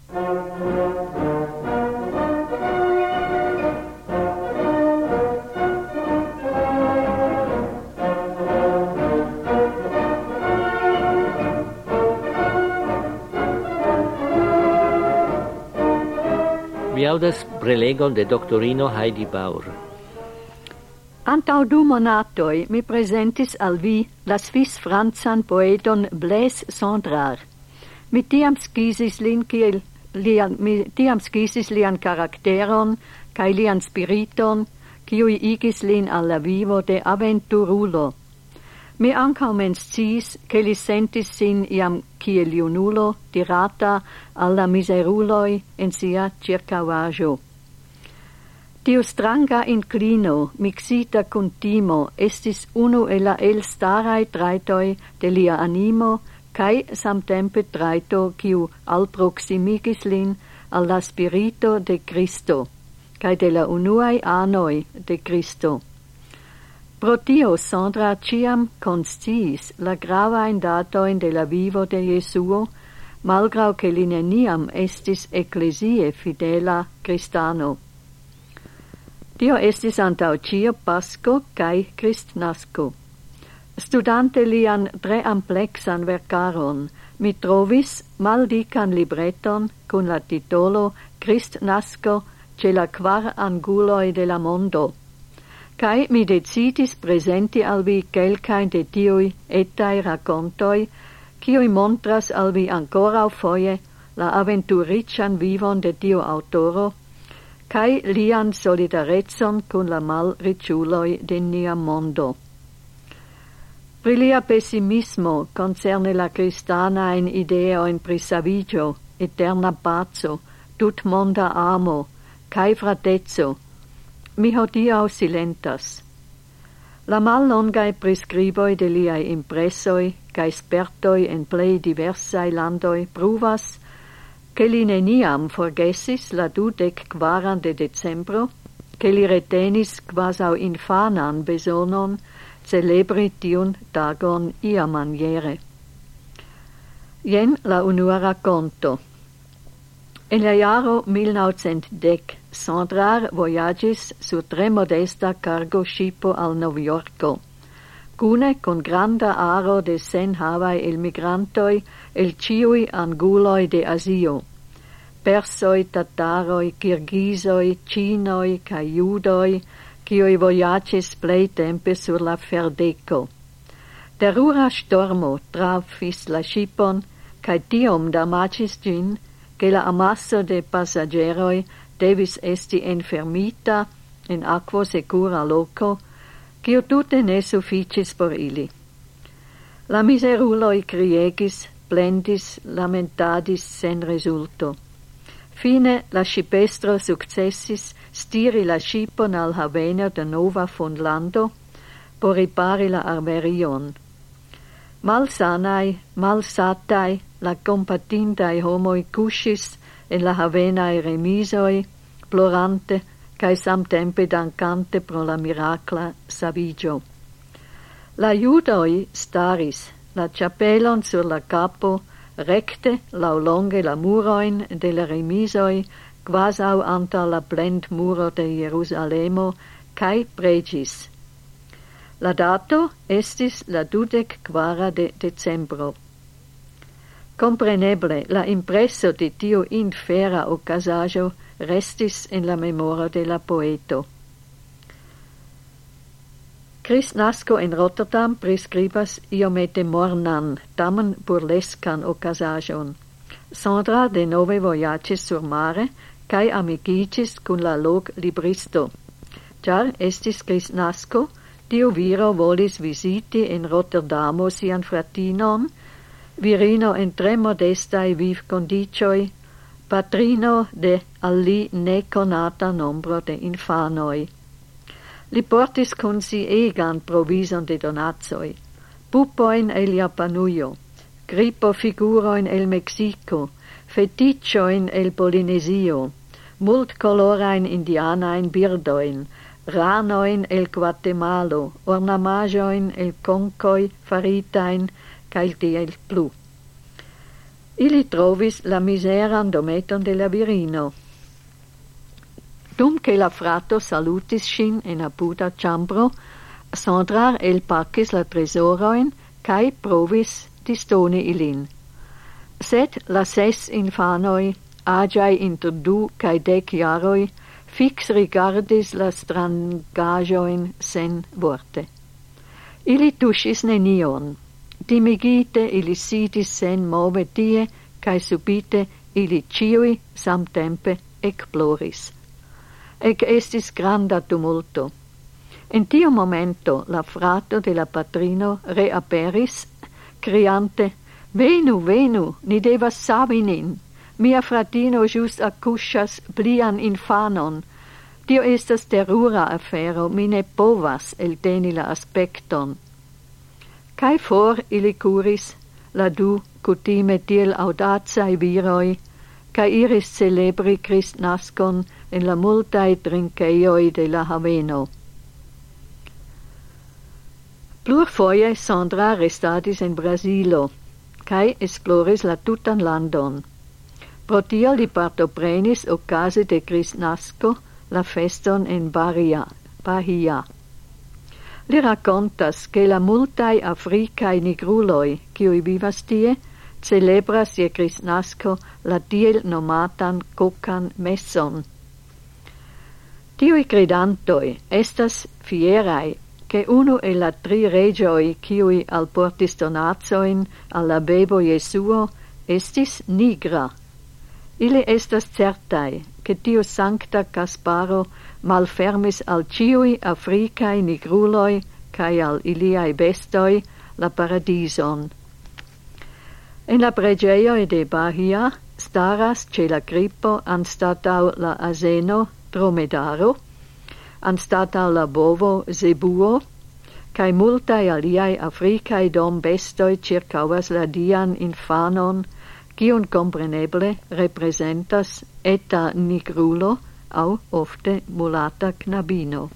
Vi audas prelegon de doctorino Heidi Baur. Antau 2 monatoi mi presentis al vi la svis-francan poeton Blaise Cendrars. Mi tiam skisis lian karakteron kaj lian spiriton, kiuj igis lin al la vivo de aventurulo. Mi ankaŭ menciis, ke li sentis sin iam kiel junulo dirata al la miseruloj en sia ĉirkaŭaĵo. Tiu stranga inclino, mixita kun timo, estis unu el la elstaraj trajtoj de lia animo kaj samtempe trajto kiu alproksimigis lin al la spirito de Kristo kaj de la unuaj anoj de Kristo. Pro tio Cendrars ciam konsciis la gravajn datojn de la vivo de Jesuo, malgraŭ ke li neniam estis eklezie fidela kristano. Tio estis antaŭ ĉio Pasko kaj Kristnasko. Studante lian tre ampleksan verkaron, mi trovis maldikan libreton kun la titolo Kristnasko ĉe la 4 anguloj de la mondo. Kai mi decidis presenti al vi kelkajn de tiuj etaj rakontoj, kiuj montras al vi ankoraŭfoje la aventuriĉan vivon de tiu aŭtoro, kai lian solidarecon kun la malriĉuloj de nia mondo. Pri lia pesimismo concerne la kristanajn ideojn pri saviĝo, eterna paco, tutmonda amo kaj frateco, mi hodiaŭ silentas. La mallongaj priskriboj de liaj impresoj kaj spertoj en plej diversaj landoj pruvas, ke li neniam forgesis la 24 de decembro, ke li retenis kvazaŭ infanan bezonon celebri tiun tagon iamaniere. Jen la unua rakonto. En la jaro 1910 Cendrars vojaĝis sur tre modesta cargo-ŝipo al Novjorko, kune kun granda aro de senhavaj elmigrantoj el ĉiuj anguloj de Azio. Persoj, tataroj, kirgizoj, ĉinoj kaj judoj, kiuj vojaĝis plejtempe sur la ferdeko. Terura ŝtormo trafis la ŝipon kaj tiom damaĝis ĝin, ke la amaso de pasaĝeroj devis esti enfermita en akvo sekura loko, kiu tute ne sufiĉis por ili. La miseruloj kriegis, plendis, lamentadis sen rezulto. Fine la ŝipestro sukcesis stiri la ŝipon al haveno de Nova Fundlando por ripari la armerion. Malsanaj, malsataj, la kompatintaj homoj kuŝis en la havenaj remisoj, plorante kaj samtempe dankante pro la mirakla saviĝo. La judoj staris, la ĉapelon sur la kapo, rekte laŭlonge la murojn de la remisoj, kvazaŭ antaŭ la plendmuro de Jerusalemo, kaj preĝis. La dato estis la 24 de decembro. Compreneble, la impreso de tiu infera okazaĵo restis en la memoro de la poeto. Kristnasko en Rotterdam priskribas iomete mornan, tamen burleskan okazaĵon. Cendrars denove vojaĝis surmare kaj amikiĝis kun la loglibristo. Ĉar estis Kristnasko, tiu viro volis viziti en Rotterdamo sian fratinon, virino en tre modestaj vivkondiĉoj, patrino de al li nekonata nombro de infanoj. Li portis kun si egan provizon de donacoj, pupojn el Japanujo, gripofigurojn el Meksiko, fetiĉojn el Polinezio, multkolorajn indianajn birdojn, ranojn el Gvatemalo, ornamaĵojn el konkoj faritajn kaj tiel plu. Ili trovis la miseran dometon de la virino. Dum che la frato salutis shin en apuda chambro, Sandra elpacis la tresoroin, cae provis distoni ilin. Sed la 6 infanoi, agiai inter 2 cae 10 jaroi, fix rigardis la strangajoin sen vorte. Ili tuschis nenion. Timigite ili sidis sen move tie, cae subite ili ciui samtempe exploris. Ec estis granda tumulto. In tiu momento la frato de la patrino reaperis, criante, Venu, venu, ni devas savi nin. Mia fratino just accuscias plian infanon. Tio estas terura afero, mi ne povas elteni la aspecton. Cae for ili curis, la 2 cutime tiel audacae viroi, cae iris celebri Cristnascon in la multae trinceioi de la haveno. Plurfoje Sandra restadis in Brasilo, cae esploris la tutan landon. Pro tio li partoprenis ocase de Cristnasco la feston in Bahia. Li racontas che la multae africae nigruloi, kiui vivas tie, celebras je Cristnasco la tiel nomatan cocan messon. Tiui credantoi estas fierae che uno e la 3 regioi kiui alportis donazoin alla bebo Jesuo estis nigra. Ili estas certai che tiu sancta Casparo malfermis al ciui africae nigruloi cae al iliae bestoi la paradison. En la pregeio de Bahia staras ce la gripo anstatau la aseno dromedaro, anstatau la bovo zebuo, cae multae aliae africae dom bestoi circauas la dian infanon, quion compreneble representas eta nigrulo au ofte mulata knabino.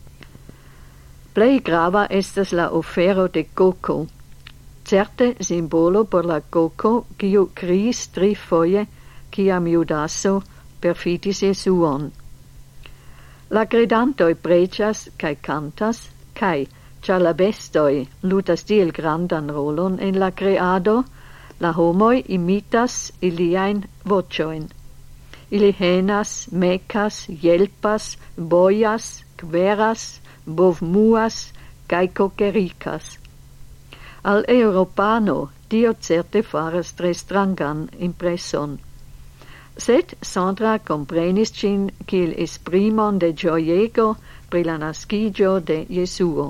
Plei grava estas la ofero de coco, certe simbolo por la coco quiu criis 3 foie quiam Judaso perfidis Jesuon. La credantoi precias cae cantas, cae, cia la bestoi ludas tiel grandan rolon en la creado, la homoi imitas iliain vocioin. Ili henas, mecas, jelpas, boias, queras, bovmuas, cae cocericas. Al Europano tio certe faras 3 strangan impresson. Sed Sandra comprenis cin quil esprimon de gioiego pri la nascigio de Jesuo.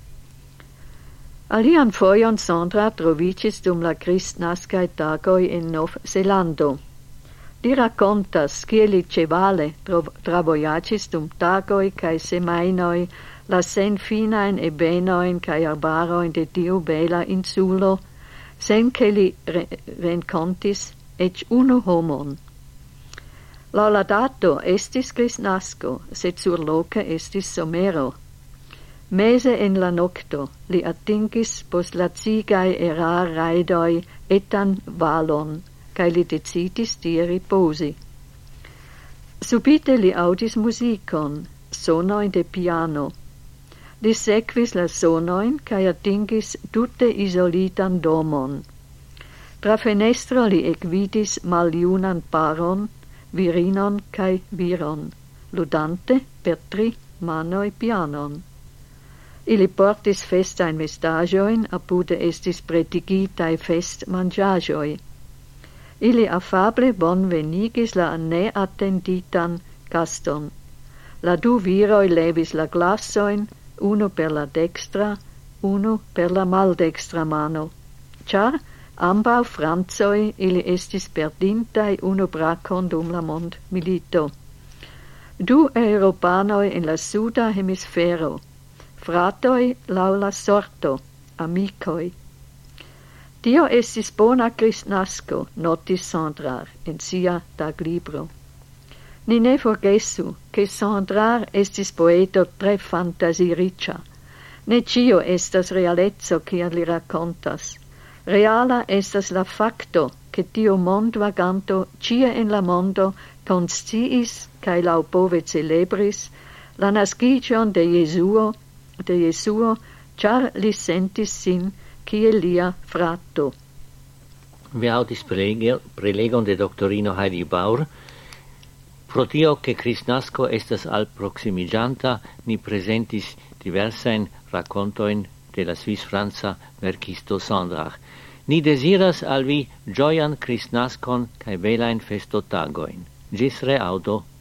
Alian foion Sandra trovicis dum la Cristnascae tagoi in Nov Zelando. Li racontas cieli cevale travojacis dum tagoi cae semainoi la sen finain ebenoin cae arbaroin de tiu bela insulo, sen che li rencontis ec unu homon. La dato estis Cristnasco, sed sur loca estis somero. Mese en la nocto li atingis post la cigae erar raidoi etan valon, cae li decidis tie riposi. Subite li audis musicon, sonoin de piano. Li sequis la sonoin cae atingis tutte isolitan domon. Tra fenestro li ecvidis maliunan paron, virinon cae viron, ludante per 3 manoi pianon. Ili portis festain mestagioin, apude estis pretigitae fest mangiagioi. Ili affable bonvenigis la neattenditan gaston. La 2 viroi levis la glassoin, uno per la dextra, uno per la maldextra mano. Char ambau franzoi ili estis perdintai unu bracon dum la mond milito. 2 europanoi in la suda hemisfero, fratoi lau la sorto, amicoi. Tio estis bona Cristnasco, notis Sandra in sia taglibro. Ni ne forgesu, che Sandra estis poeto tre fantasiricia. Ne cio estas realezzo, ciam li racontas. Reala estas la facto, che Dio mond vaganto cia en la mondo consciis cae laupove celebris la nascicion de Jesuo, char li sentis sin kiel lia frato. Vi audis prelegon de doctorino Heidi Baur. Pro tio che Christnasco estas al proximigianta, ni presentis diversain racontoin de la Swiss-Franza verkisto Sondrach. Ni desiras al vi gioian Christnascon cae belain festotagoin. Gis reaudo.